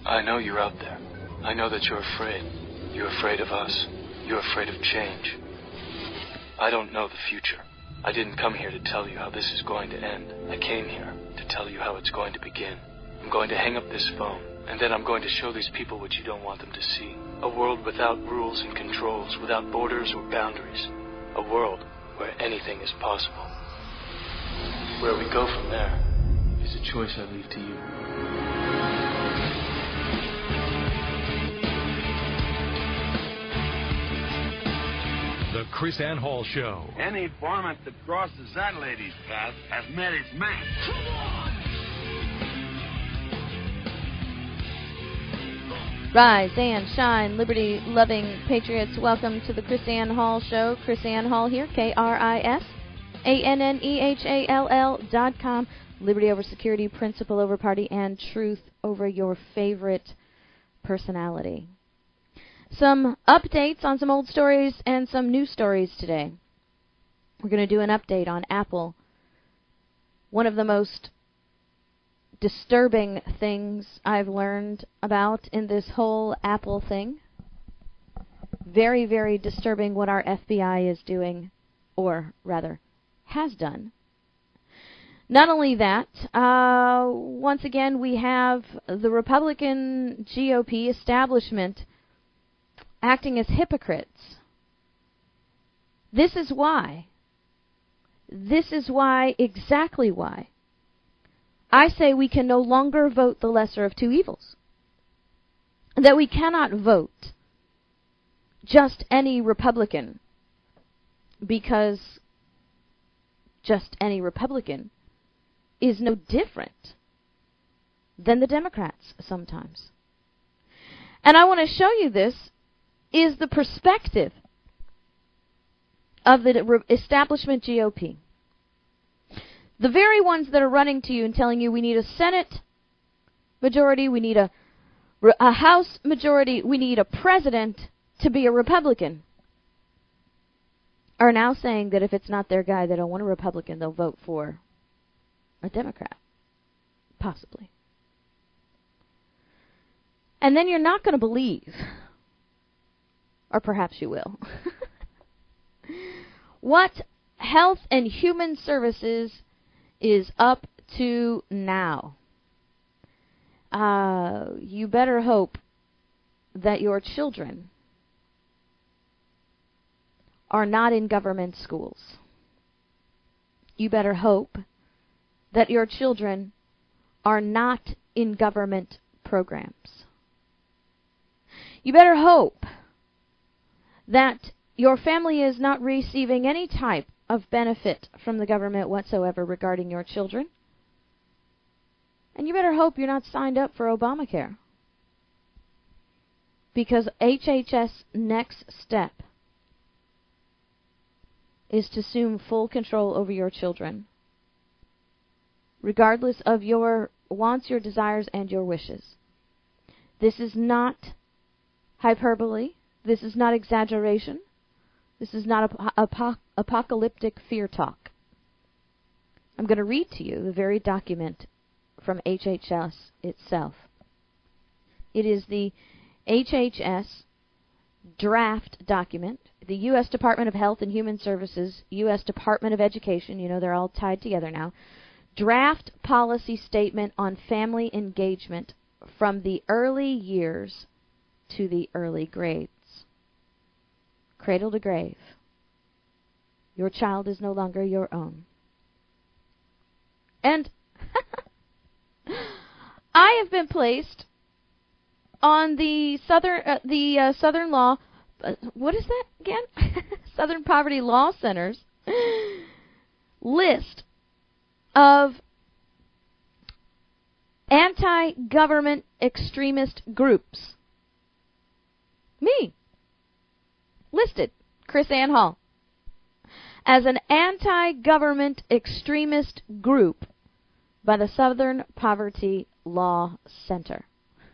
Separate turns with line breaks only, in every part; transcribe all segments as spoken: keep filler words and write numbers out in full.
I know you're out there. I know that you're afraid. You're afraid of us. You're afraid of change. I don't know the future. I didn't come here to tell you how this is going to end. I came here to tell you how it's going to begin. I'm going to hang up this phone, and then I'm going to show these people what you don't want them to see. A world without rules and controls, without borders or boundaries. A world where anything is possible. Where we go from there is a choice I leave to you.
The Chris Ann Hall Show.
Any varmint that crosses that lady's path has met its match. Come
on! Rise and shine, liberty-loving patriots. Welcome to the Chris Ann Hall Show. Chris Ann Hall here, K R I S A N N E H A L L dot com. Liberty over security, principle over party, and truth over your favorite personality. Some updates on some old stories and some new stories today. We're going to do an update on Apple. One of the most disturbing things I've learned about in this whole Apple thing. Very, very disturbing what our F B I is doing, or rather, has done. Not only that, uh, once again, we have the Republican G O P establishment acting as hypocrites. This is why. This is why, exactly why, I say we can no longer vote the lesser of two evils. That we cannot vote just any Republican because just any Republican is no different than the Democrats sometimes. And I want to show you this is the perspective of the establishment G O P. The very ones that are running to you and telling you we need a Senate majority, we need a, a House majority, we need a president to be a Republican, are now saying that if it's not their guy, they don't want a Republican, they'll vote for a Democrat. Possibly. And then you're not going to believe, or perhaps you will, what Health and Human Services is up to now. Uh, you better hope that your children are not in government schools. You better hope that your children are not in government programs. You better hope that your family is not receiving any type of benefit from the government whatsoever regarding your children. And you better hope you're not signed up for Obamacare. Because H H S' next step is to assume full control over your children, regardless of your wants, your desires, and your wishes. This is not hyperbole. This is not exaggeration. This is not ap- ap- apocalyptic fear talk. I'm going to read to you the very document from H H S itself. It is the H H S draft document, the U S Department of Health and Human Services, U S Department of Education, you know they're all tied together now, draft policy statement on family engagement from the early years to the early grades. Cradle to grave. Your child is no longer your own. And I have been placed on the Southern uh, the uh, Southern Law, uh, what is that again? Southern Poverty Law Center's list of anti-government extremist groups. Me. Listed, Chris Ann Hall, as an anti-government extremist group by the Southern Poverty Law Center.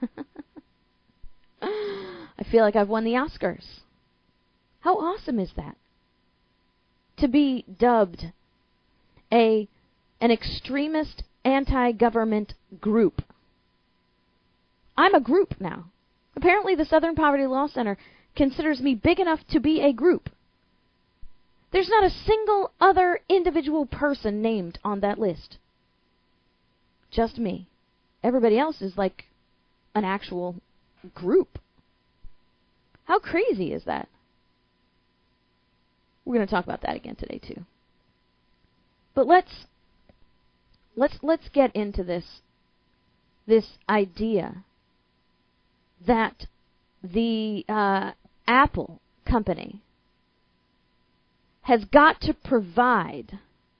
I feel like I've won the Oscars. How awesome is that? To be dubbed a an extremist anti-government group. I'm a group now. Apparently the Southern Poverty Law Center considers me big enough to be a group. There's not a single other individual person named on that list. Just me. Everybody else is like an actual group. How crazy is that? We're going to talk about that again today too. But let's let's let's get into this this idea that the uh, Apple company has got to provide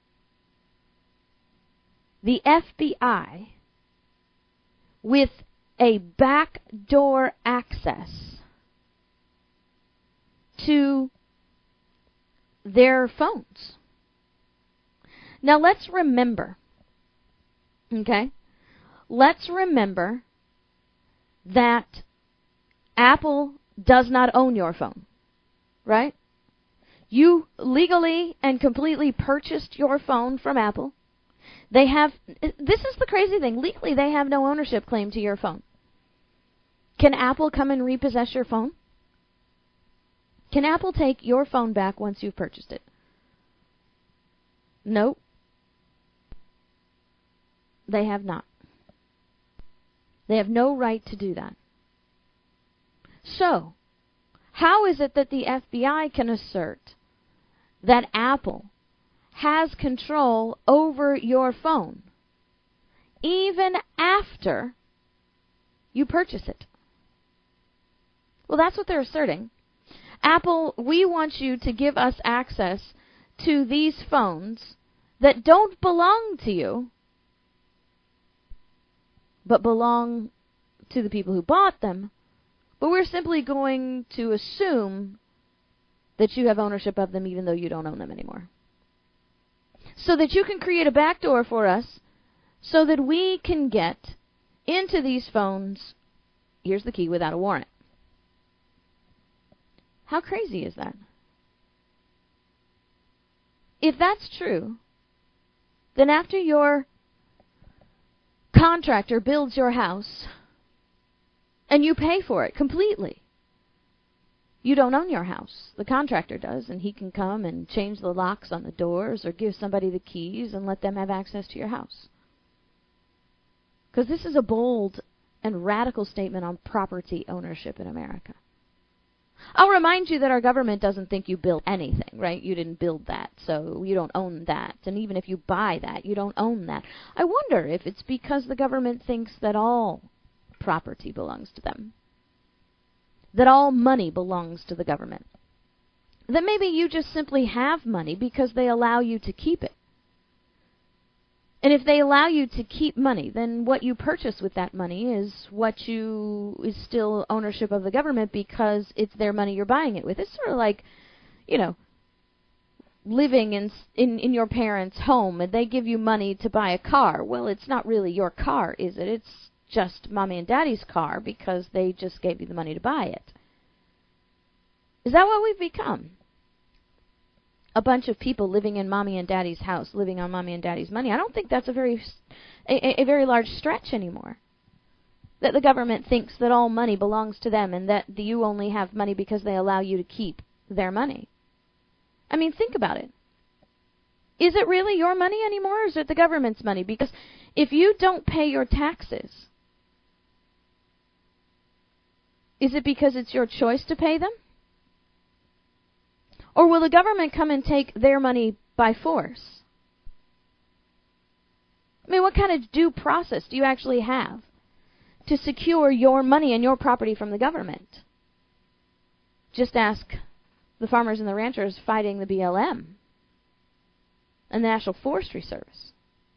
the F B I with a backdoor access to their phones. Now let's remember, okay, let's remember that Apple does not own your phone, right? You legally and completely purchased your phone from Apple. They have, this is the crazy thing, legally they have no ownership claim to your phone. Can Apple come and repossess your phone? Can Apple take your phone back once you've purchased it? No. They have not. They have no right to do that. So, how is it that the F B I can assert that Apple has control over your phone even after you purchase it? Well, that's what they're asserting. Apple, we want you to give us access to these phones that don't belong to you, but belong to the people who bought them. But we're simply going to assume that you have ownership of them even though you don't own them anymore. So that you can create a backdoor for us so that we can get into these phones, here's the key, without a warrant. How crazy is that? If that's true, then after your contractor builds your house and you pay for it completely, you don't own your house. The contractor does, and he can come and change the locks on the doors or give somebody the keys and let them have access to your house. Because this is a bold and radical statement on property ownership in America. I'll remind you that our government doesn't think you built anything, right? You didn't build that, so you don't own that. And even if you buy that, you don't own that. I wonder if it's because the government thinks that all property belongs to them, that all money belongs to the government, that maybe you just simply have money because they allow you to keep it. And if they allow you to keep money, then what you purchase with that money is what you is still ownership of the government because it's their money you're buying it with. It's sort of like, you know, living in in in your parents' home and they give you money to buy a car. Well, it's not really your car, is it? It's just mommy and daddy's car because they just gave you the money to buy it. Is that what we've become? A bunch of people living in mommy and daddy's house, living on mommy and daddy's money. I don't think that's a very a, a very large stretch anymore. That the government thinks that all money belongs to them and that you only have money because they allow you to keep their money. I mean, think about it. Is it really your money anymore, or is it the government's money? Because if you don't pay your taxes, is it because it's your choice to pay them? Or will the government come and take their money by force? I mean, what kind of due process do you actually have to secure your money and your property from the government? Just ask the farmers and the ranchers fighting the B L M and the National Forestry Service.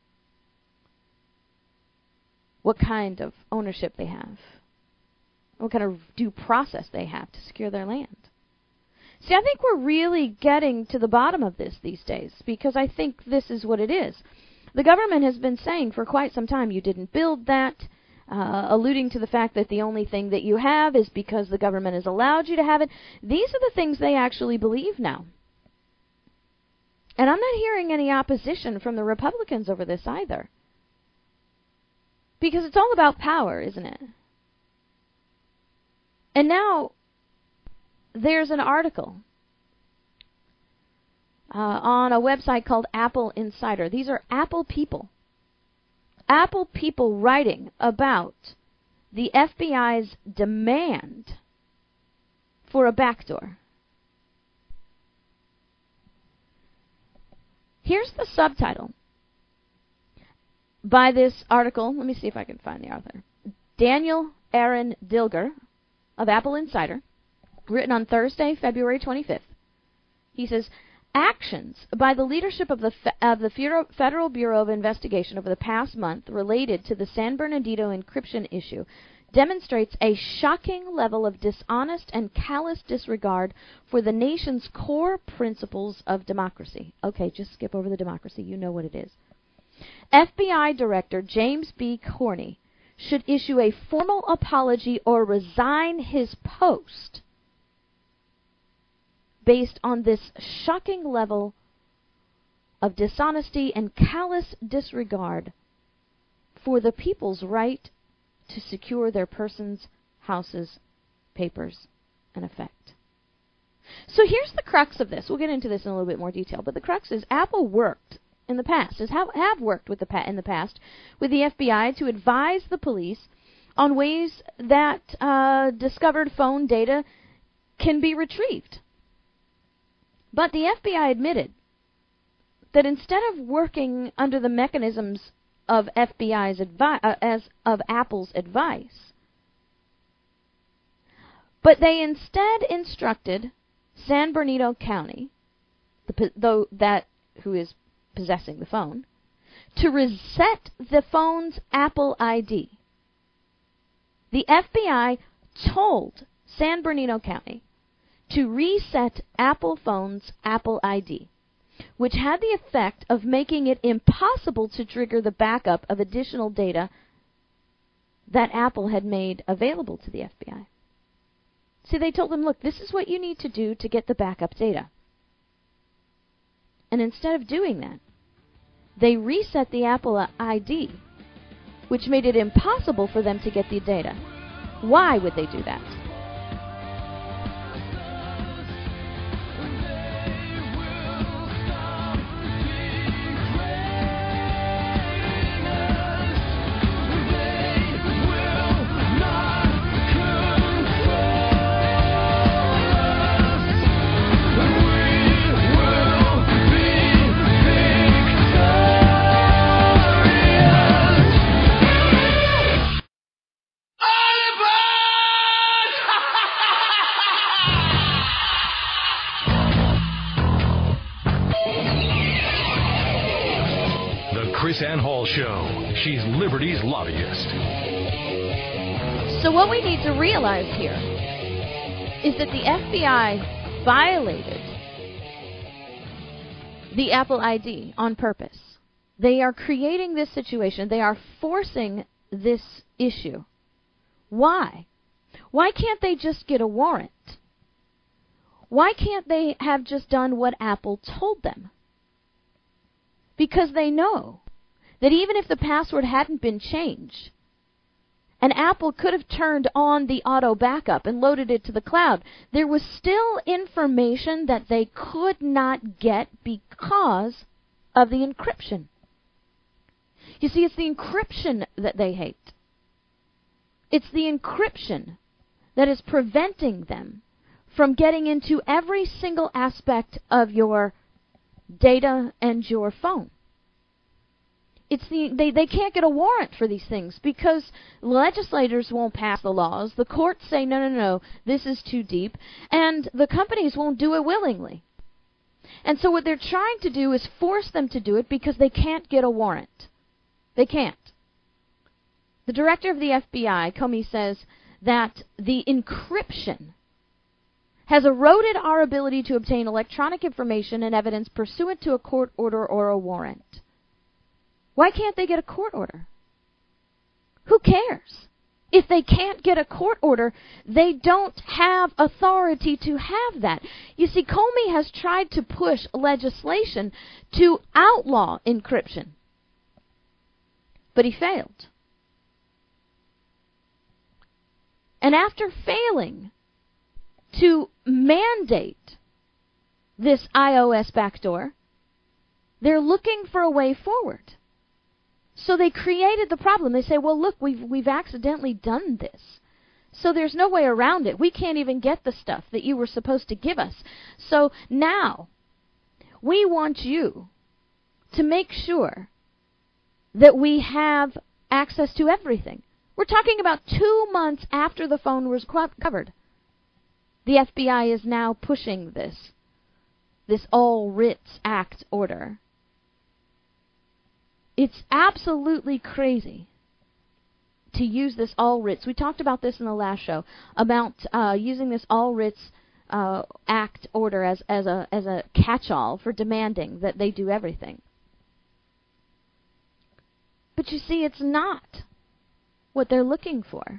What kind of ownership they have. What kind of due process they have to secure their land. See, I think we're really getting to the bottom of this these days, because I think this is what it is. The government has been saying for quite some time, you didn't build that, uh, alluding to the fact that the only thing that you have is because the government has allowed you to have it. These are the things they actually believe now. And I'm not hearing any opposition from the Republicans over this either. Because it's all about power, isn't it? And now there's an article uh, on a website called Apple Insider. These are Apple people. Apple people writing about the F B I's demand for a backdoor. Here's the subtitle by this article. Let me see if I can find the author. Daniel Aaron Dilger of Apple Insider, written on Thursday, February twenty-fifth. He says, actions by the leadership of the fe- of the Federal Bureau of Investigation over the past month related to the San Bernardino encryption issue demonstrates a shocking level of dishonest and callous disregard for the nation's core principles of democracy. Okay, just skip over the democracy. You know what it is. F B I Director James B. Corney should issue a formal apology or resign his post based on this shocking level of dishonesty and callous disregard for the people's right to secure their persons, houses, papers, and effect. So here's the crux of this. We'll get into this in a little bit more detail, but the crux is Apple worked in the past, has have, have worked with the pa- in the past with the F B I to advise the police on ways that uh, discovered phone data can be retrieved. But the F B I admitted that instead of working under the mechanisms of F B I's advi- uh, as of Apple's advice, but they instead instructed San Bernardino County, the, though that who is possessing the phone, to reset the phone's Apple I D. The F B I told San Bernardino County to reset Apple phone's Apple I D, which had the effect of making it impossible to trigger the backup of additional data that Apple had made available to the F B I. See, they told them, look, this is what you need to do to get the backup data. And instead of doing that, they reset the Apple I D, which made it impossible for them to get the data. Why would they do that?
KrisAnne Hall Show. She's Liberty's lobbyist.
So what we need to realize here is that the F B I violated the Apple I D on purpose. They are creating this situation. They are forcing this issue. Why? Why can't they just get a warrant? Why can't they have just done what Apple told them? Because they know that even if the password hadn't been changed, and Apple could have turned on the auto backup and loaded it to the cloud, there was still information that they could not get because of the encryption. You see, it's the encryption that they hate. It's the encryption that is preventing them from getting into every single aspect of your data and your phone. It's the they, they can't get a warrant for these things because legislators won't pass the laws. The courts say, no, no, no, this is too deep. And the companies won't do it willingly. And so what they're trying to do is force them to do it because they can't get a warrant. They can't. The director of the F B I, Comey, says that the encryption has eroded our ability to obtain electronic information and evidence pursuant to a court order or a warrant. Why can't they get a court order? Who cares? If they can't get a court order, they don't have authority to have that. You see, Comey has tried to push legislation to outlaw encryption, but he failed. And after failing to mandate this iOS backdoor, they're looking for a way forward. So they created the problem. They say, well, look, we've we've accidentally done this. So there's no way around it. We can't even get the stuff that you were supposed to give us. So now we want you to make sure that we have access to everything. We're talking about two months after the phone was covered. The F B I is now pushing this, this All Writs Act order. It's absolutely crazy to use this All Writs. We talked about this in the last show, about uh, using this All Writs uh, Act order as, as a as a catch-all for demanding that they do everything. But you see, it's not what they're looking for.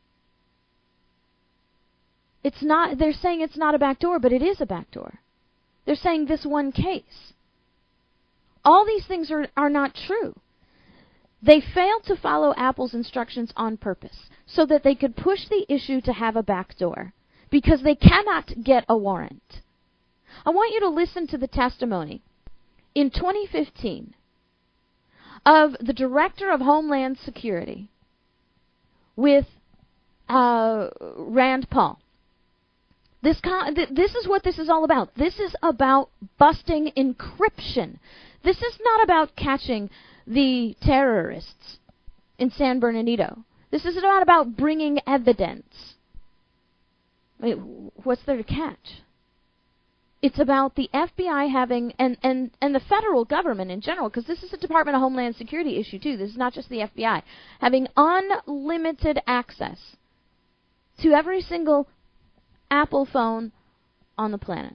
It's not. They're saying it's not a backdoor, but it is a backdoor. They're saying this one case. All these things are, are not true. They failed to follow Apple's instructions on purpose so that they could push the issue to have a backdoor because they cannot get a warrant. I want you to listen to the testimony in twenty fifteen of the Director of Homeland Security with uh, Rand Paul. This, con- th- this is what this is all about. This is about busting encryption. This is not about catching the terrorists in San Bernardino. This is not about bringing evidence. Wait, what's there to catch? It's about the F B I having, and, and, and the federal government in general, because this is a Department of Homeland Security issue too, this is not just the F B I, having unlimited access to every single Apple phone on the planet.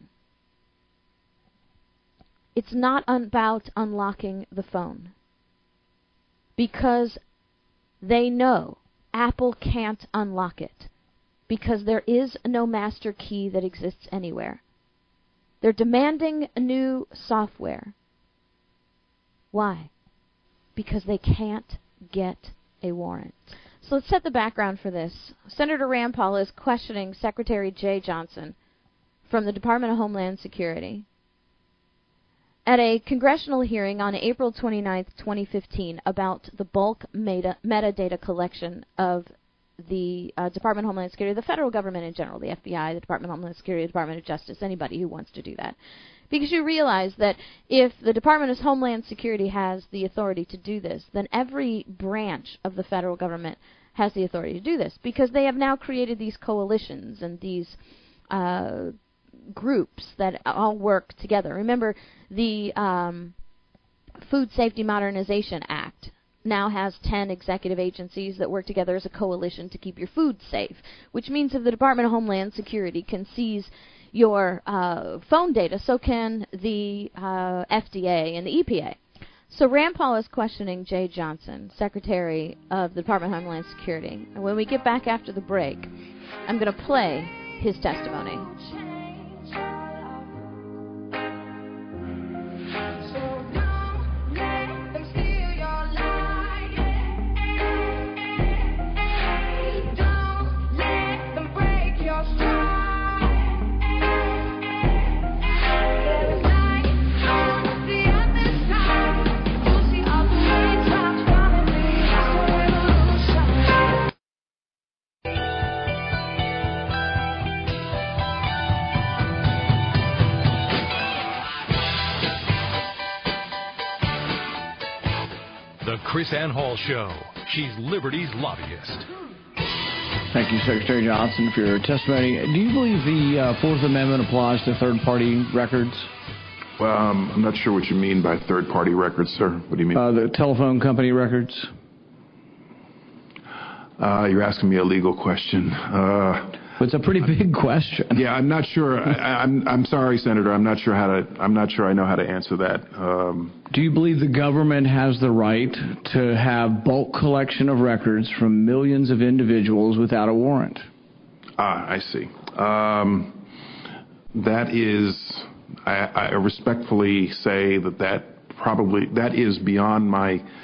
It's not about unlocking the phone, because they know Apple can't unlock it, because there is no master key that exists anywhere. They're demanding new software. Why? Because they can't get a warrant. So let's set the background for this. Senator Rand Paul is questioning Secretary Jeh Johnson from the Department of Homeland Security at a congressional hearing on April twenty-ninth, twenty fifteen, about the bulk meta- metadata collection of the uh, Department of Homeland Security, the federal government in general, the F B I, the Department of Homeland Security, the Department of Justice, anybody who wants to do that. Because you realize that if the Department of Homeland Security has the authority to do this, then every branch of the federal government has the authority to do this, because they have now created these coalitions and these uh, groups that all work together. Remember, the um, Food Safety Modernization Act now has ten executive agencies that work together as a coalition to keep your food safe, which means if the Department of Homeland Security can seize your uh, phone data, so can the uh, F D A and the E P A. So Rand Paul is questioning Jeh Johnson, Secretary of the Department of Homeland Security. And when we get back after the break, I'm going to play his testimony.
The Chris Ann Hall Show. She's Liberty's lobbyist.
Thank you, Secretary Johnson, for your testimony. Do you believe the uh, Fourth Amendment applies to third-party records?
Well, um, I'm not sure what you mean by third-party records, sir. What do you mean?
Uh, the telephone company records.
Uh, you're asking me a legal question. Uh,
it's a pretty big question.
Yeah, I'm not sure. I, I'm I'm sorry, Senator. I'm not sure how to. I'm not sure I know how to answer that. Um,
Do you believe the government has the right to have bulk collection of records from millions of individuals without a warrant?
Ah, I see. Um, that is, I, I respectfully say that that probably that is beyond my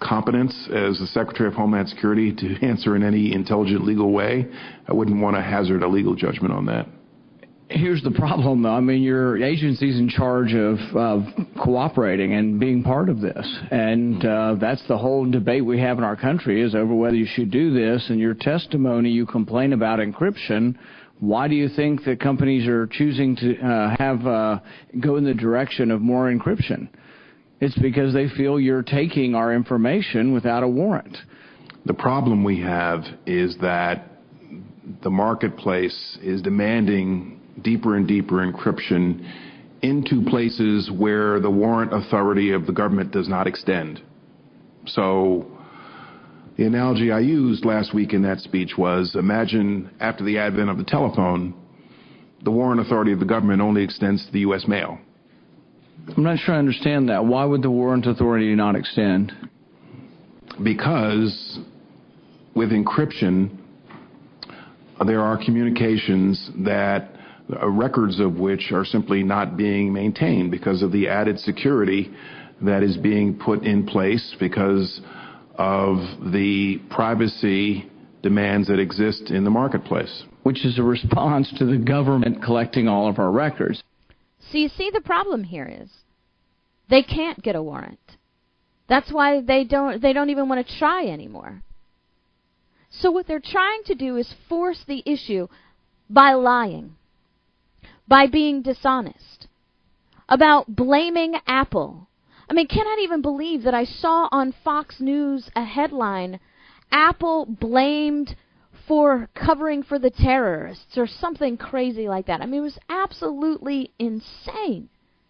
competence as the Secretary of Homeland Security to answer in any intelligent legal way. I wouldn't want to hazard a legal judgment on that.
Here's the problem, though. I mean, your agency's in charge of, of cooperating and being part of this. And uh, that's the whole debate we have in our country is over whether you should do this. And your testimony, you complain about encryption. Why do you think that companies are choosing to uh, have uh, go in the direction of more encryption? It's because they feel you're taking our information without a warrant.
The problem we have is that the marketplace is demanding deeper and deeper encryption into places where the warrant authority of the government does not extend. So the analogy I used last week in that speech was, imagine after the advent of the telephone, the warrant authority of the government only extends to the U S mail.
I'm not sure I understand that. Why would the warrant authority not extend?
Because with encryption, there are communications that uh, records of which are simply not being maintained because of the added security that is being put in place because of the privacy demands that exist in the marketplace.
Which is a response to the government collecting all of our records.
So you see, the problem here is they can't get a warrant. That's why they don't they don't even want to try anymore. So what they're trying to do is force the issue by lying, by being dishonest, about blaming Apple. I mean, cannot even believe that I saw on Fox News a headline, Apple blamed for covering for the terrorists or something crazy like that. I mean, it was absolutely insane.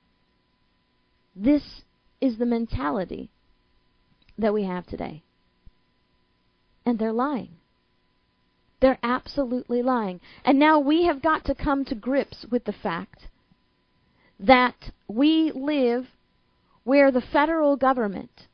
This is the mentality that we have today. And they're lying. They're absolutely lying. And now we have got to come to grips with the fact that we live where the federal government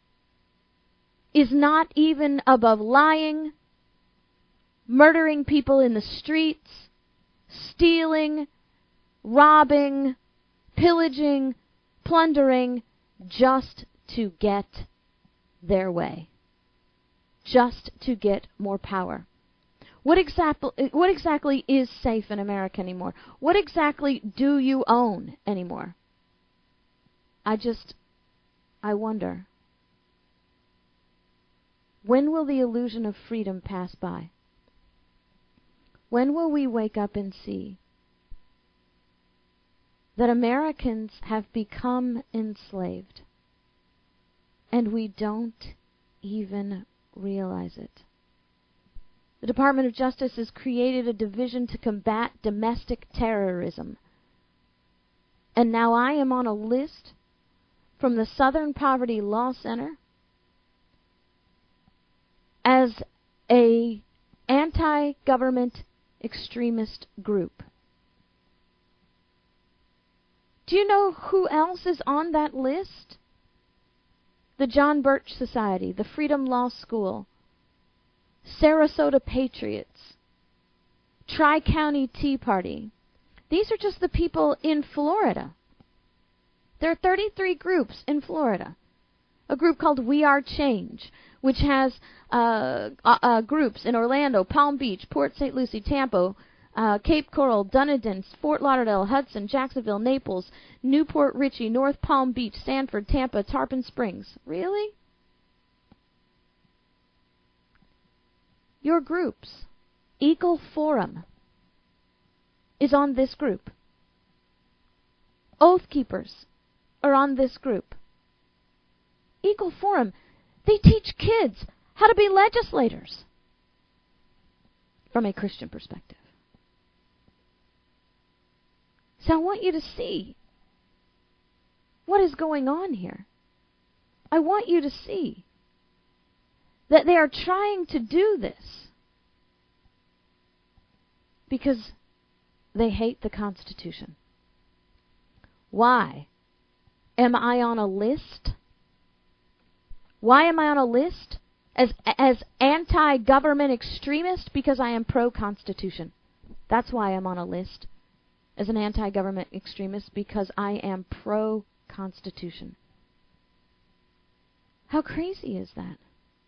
is not even above lying, murdering people in the streets, stealing, robbing, pillaging, plundering, just to get their way, just to get more power. What exactly, what exactly is safe in America anymore? What exactly do you own anymore? I just, I wonder. When will the illusion of freedom pass by? When will we wake up and see that Americans have become enslaved and we don't even realize it? The Department of Justice has created a division to combat domestic terrorism. And now I am on a list from the Southern Poverty Law Center as a anti-government extremist group. Do you know who else is on that list? The John Birch Society, the Freedom Law School, Sarasota Patriots, Tri-County Tea Party. These are just the people in Florida. There are thirty-three groups in Florida. A group called We Are Change, which has uh, uh, uh, groups in Orlando, Palm Beach, Port Saint Lucie, Tampa, uh, Cape Coral, Dunedin, Fort Lauderdale, Hudson, Jacksonville, Naples, Newport Richey, North Palm Beach, Sanford, Tampa, Tarpon Springs. Really? Your groups. Eagle Forum is on this group. Oath Keepers are on this group. Eagle Forum, they teach kids how to be legislators from a Christian perspective. So I want you to see what is going on here. I want you to see that they are trying to do this because they hate the Constitution. Why am I on a list? Why am I on a list as as anti-government extremist? Because I am pro-Constitution. That's why I'm on a list as an anti-government extremist, because I am pro-Constitution. How crazy is that?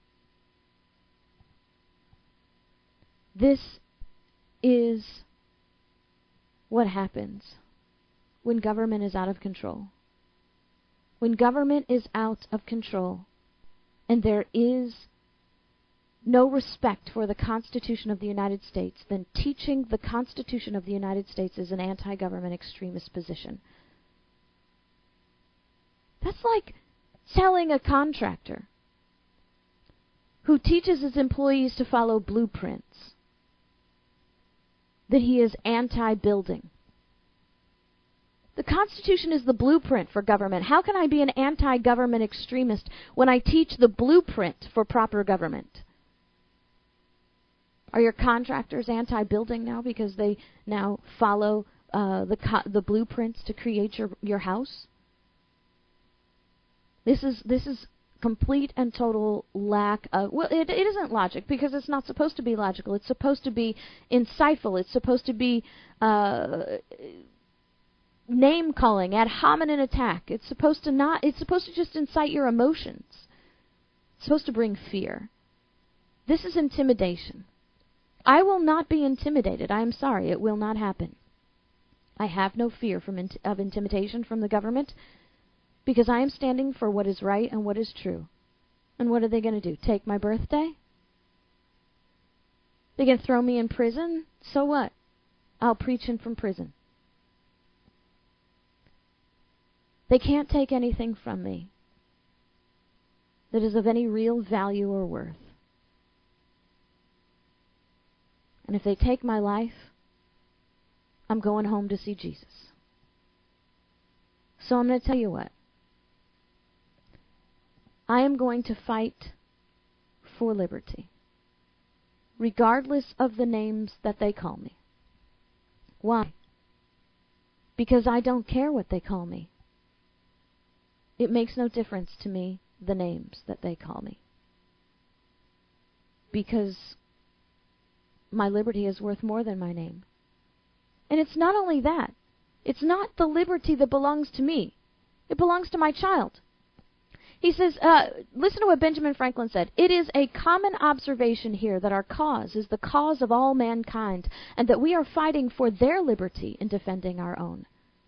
This is what happens when government is out of control. When government is out of control and there is no respect for the Constitution of the United States, then teaching the Constitution of the United States is an anti-government extremist position. That's like telling a contractor who teaches his employees to follow blueprints that he is anti-building. The Constitution is the blueprint for government. How can I be an anti-government extremist when I teach the blueprint for proper government? Are your contractors anti-building now because they now follow uh, the co- the blueprints to create your, your house? This is this is complete and total lack of, well, it, it isn't logic because it's not supposed to be logical. It's supposed to be insightful. It's supposed to be uh, name calling, ad hominem attack. It's supposed to not. It's supposed to just incite your emotions. It's supposed to bring fear. This is intimidation. I will not be intimidated. I am sorry. It will not happen. I have no fear from int- of intimidation from the government because I am standing for what is right and what is true. And what are they going to do? Take my birthday? They're going to throw me in prison? So what? I'll preach in from prison. They can't take anything from me that is of any real value or worth. And if they take my life, I'm going home to see Jesus. So I'm going to tell you what. I am going to fight for liberty, regardless of the names that they call me. Why? Because I don't care what they call me. It makes no difference to me, the names that they call me. Because my liberty is worth more than my name. And it's not only that. It's not the liberty that belongs to me. It belongs to my child. He says, uh, listen to what Benjamin Franklin said. It is a common observation here that our cause is the cause of all mankind, and that we are fighting for their liberty in defending our own.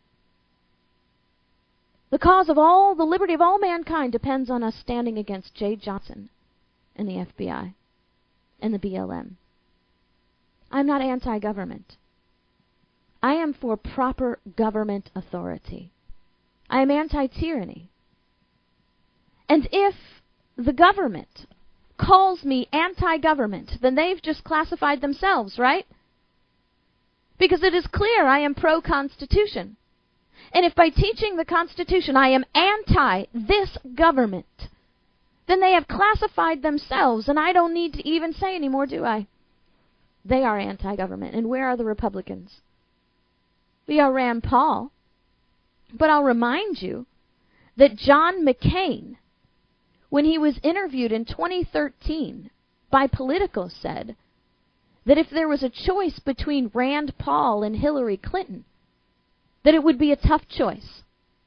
The cause of all, the liberty of all mankind depends on us standing against Jay Johnson and the F B I and the B L M. I'm not anti-government. I am for proper government authority. I am anti-tyranny. And if the government calls me anti-government, then they've just classified themselves, right? Because it is clear I am pro-Constitution. And if by teaching the Constitution I am anti this government, then they have classified themselves, and I don't need to even say anymore, do I? They are anti-government. And where are the Republicans? We are Rand Paul. But I'll remind you that John McCain, when he was interviewed in twenty thirteen by Politico, said that if there was a choice between Rand Paul and Hillary Clinton, that it would be a tough choice.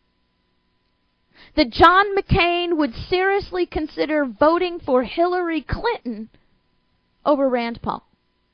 That John McCain would seriously consider voting for Hillary Clinton over Rand Paul.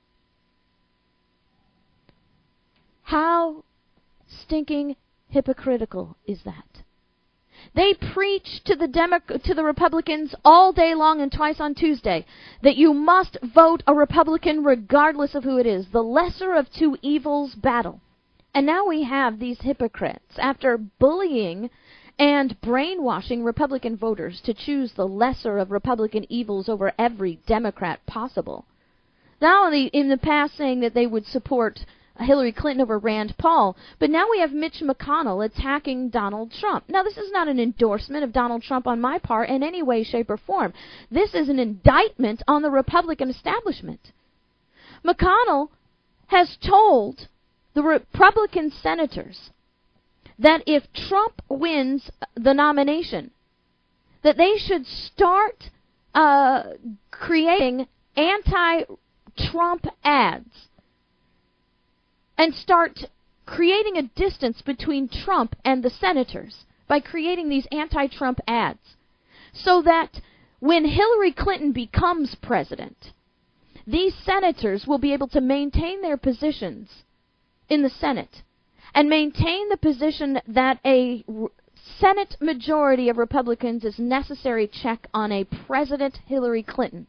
How stinking hypocritical is that? They preach to the Demo- to the Republicans all day long and twice on Tuesday that you must vote a Republican regardless of who it is. The lesser of two evils battle. And now we have these hypocrites, after bullying and brainwashing Republican voters to choose the lesser of Republican evils over every Democrat possible. Not only in the past saying that they would support Hillary Clinton over Rand Paul, but now we have Mitch McConnell attacking Donald Trump. Now, this is not an endorsement of Donald Trump on my part in any way, shape, or form. This is an indictment on the Republican establishment. McConnell has told the Republican senators that if Trump wins the nomination, that they should start uh, creating anti-Trump ads and start creating a distance between Trump and the senators by creating these anti-Trump ads. so that when Hillary Clinton becomes president, these senators will be able to maintain their positions in the Senate and maintain the position that a Senate majority of Republicans is necessary check on a President Hillary Clinton.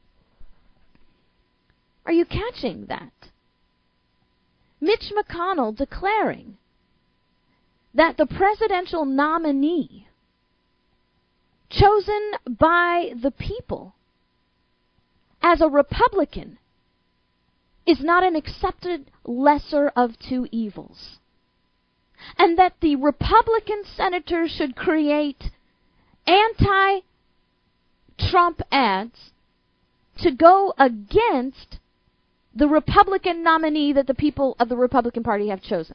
Are you catching that? Mitch McConnell declaring that the presidential nominee chosen by the people as a Republican is not an accepted lesser of two evils. And that the Republican senators should create anti-Trump ads to go against the Republican nominee that the people of the Republican Party have chosen,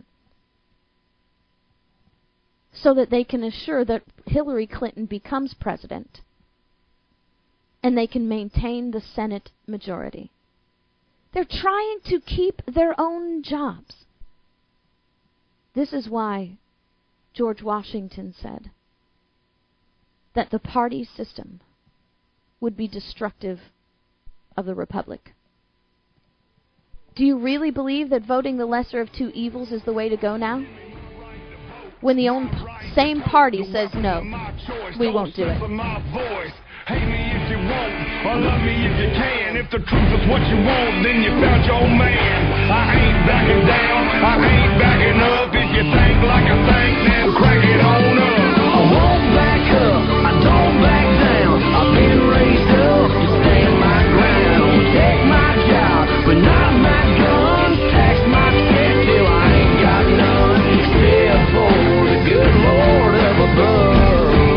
so that they can assure that Hillary Clinton becomes president and they can maintain the Senate majority. They're trying to keep their own jobs. This is why George Washington said that the party system would be destructive of the republic. Do you really believe that voting the lesser of two evils is the way to go now? When the own same party says no, we won't do it.
Hate me if you want, or love me if you can. If the truth is what you want, then you found your man. I ain't backing down, I ain't backing up. If you think like I think, then crack it on up. I won't back up, I don't back down. I've been raised up to stand my ground. Take my job, but not my guns. Tax my check till I ain't got none. Except for the good Lord up above.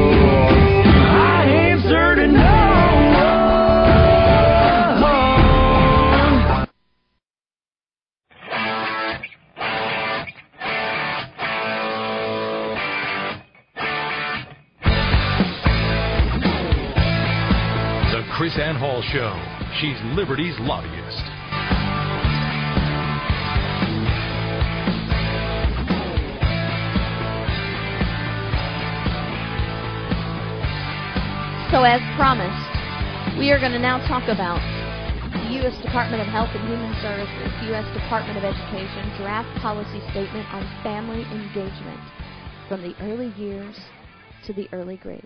Chris Ann Hall Show. She's Liberty's lobbyist.
So as promised, we are going to now talk about the U S Department of Health and Human Services, U S Department of Education draft policy statement on family engagement from the early years to the early grades.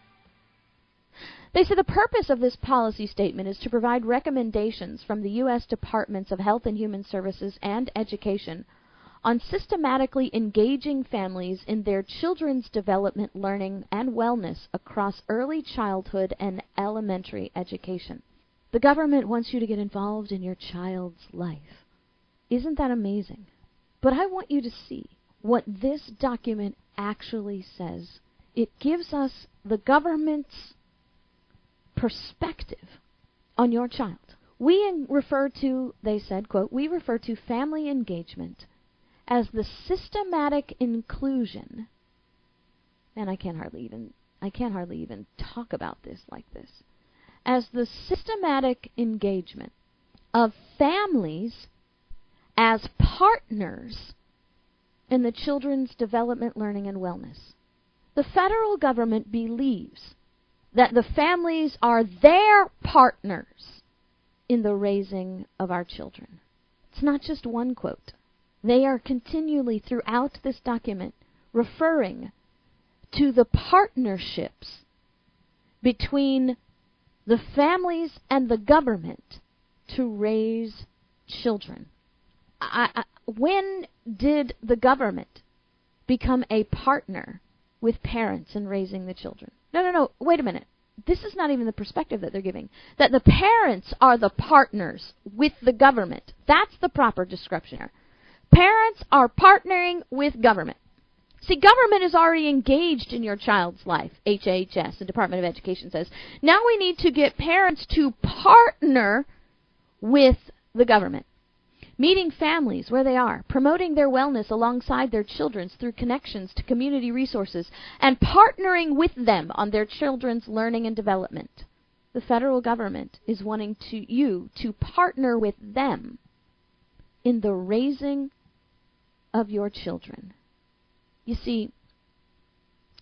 They say the purpose of this policy statement is to provide recommendations from the U S Departments of Health and Human Services and Education on systematically engaging families in their children's development, learning, and wellness across early childhood and elementary education. The government wants you to get involved in your child's life. Isn't that amazing? But I want you to see what this document actually says. It gives us the government's perspective on your child. We refer to, they said, quote, we refer to family engagement as the systematic inclusion, and I can't hardly even, I can't hardly even talk about this like this, as the systematic engagement of families as partners in the children's development, learning, and wellness. The federal government believes that the families are their partners in the raising of our children. It's not just one quote. They are continually throughout this document referring to the partnerships between the families and the government to raise children. I, I, when did the government become a partner with parents in raising the children? No, no, no, wait a minute. This is not even the perspective that they're giving. That the parents are the partners with the government. That's the proper description here. Parents are partnering with government. See, government is already engaged in your child's life, H H S, the Department of Education says. Now we need to get parents to partner with the government. Meeting families where they are, promoting their wellness alongside their children's through connections to community resources, and partnering with them on their children's learning and development. The federal government is wanting to you to partner with them in the raising of your children. You see,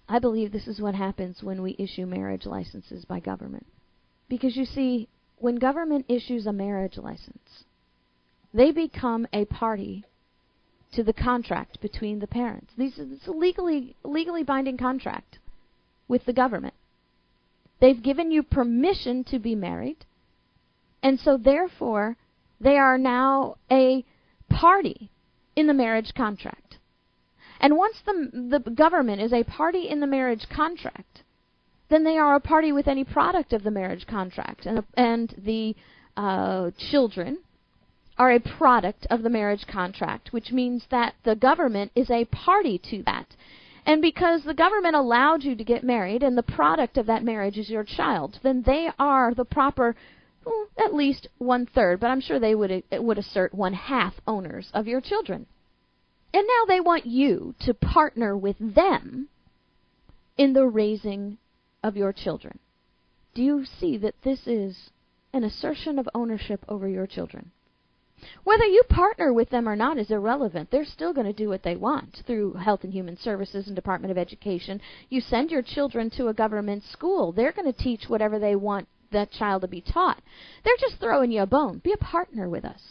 I believe this is what happens when we issue marriage licenses by government. Because you see, when government issues a marriage license, they become a party to the contract between the parents. These, it's a legally, legally binding contract with the government. They've given you permission to be married, and so therefore they are now a party in the marriage contract. And once the, the government is a party in the marriage contract, then they are a party with any product of the marriage contract. And, and the uh, children are a product of the marriage contract, which means that the government is a party to that. And because the government allowed you to get married and the product of that marriage is your child, then they are the proper, well, at least one-third, but I'm sure they would, would assert one-half owners of your children. And now they want you to partner with them in the raising of your children. Do you see that this is an assertion of ownership over your children? Whether you partner with them or not is irrelevant. They're still going to do what they want through Health and Human Services and Department of Education. You send your children to a government school. They're going to teach whatever they want that child to be taught. They're just throwing you a bone. Be a partner with us.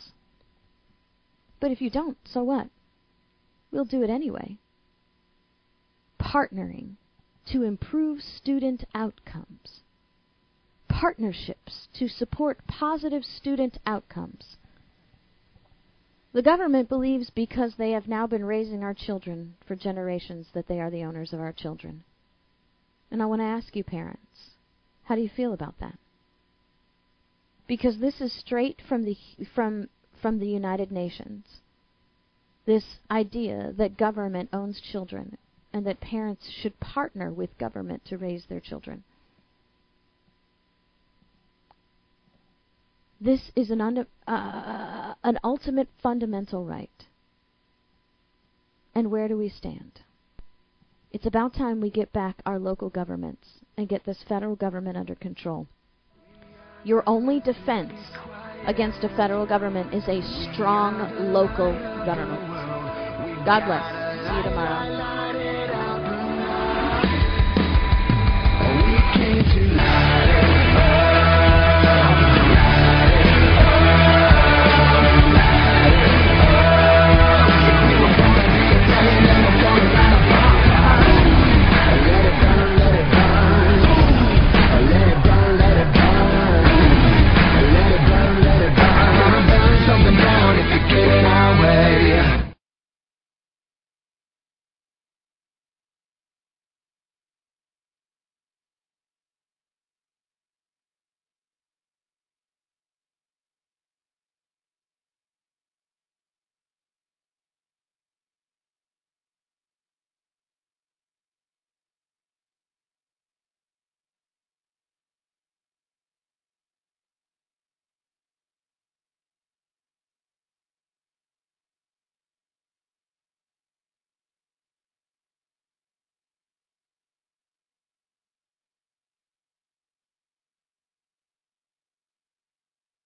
But if you don't, so what? We'll do it anyway. Partnering to improve student outcomes. Partnerships to support positive student outcomes. The government believes because they have now been raising our children for generations that they are the owners of our children. And I want to ask you, parents, how do you feel about that? Because this is straight from the from from the United Nations. This idea that government owns children and that parents should partner with government to raise their children. This is an, un- uh, an ultimate fundamental right. And where do we stand? It's about time we get back our local governments and get this federal government under control. Your only defense against a federal government is a strong local government. God bless. See you tomorrow.